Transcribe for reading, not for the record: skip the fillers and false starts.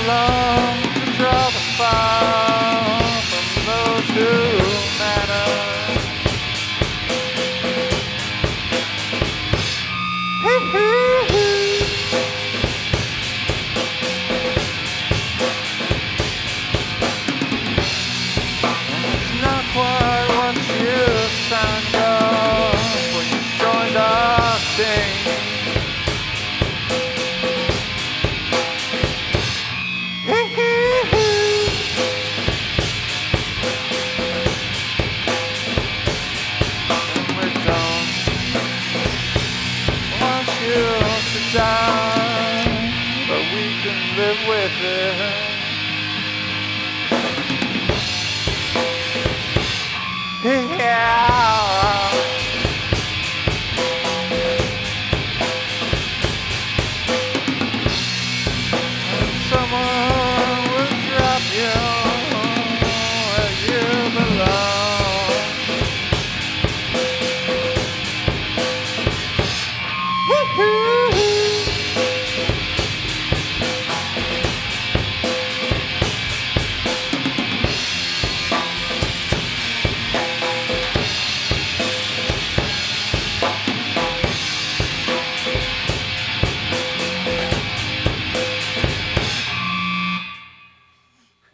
along to draw the fire from those who matter. Hey, hey, hey. It's not quite what you signed up when you joined our team. Die, but we can live with it.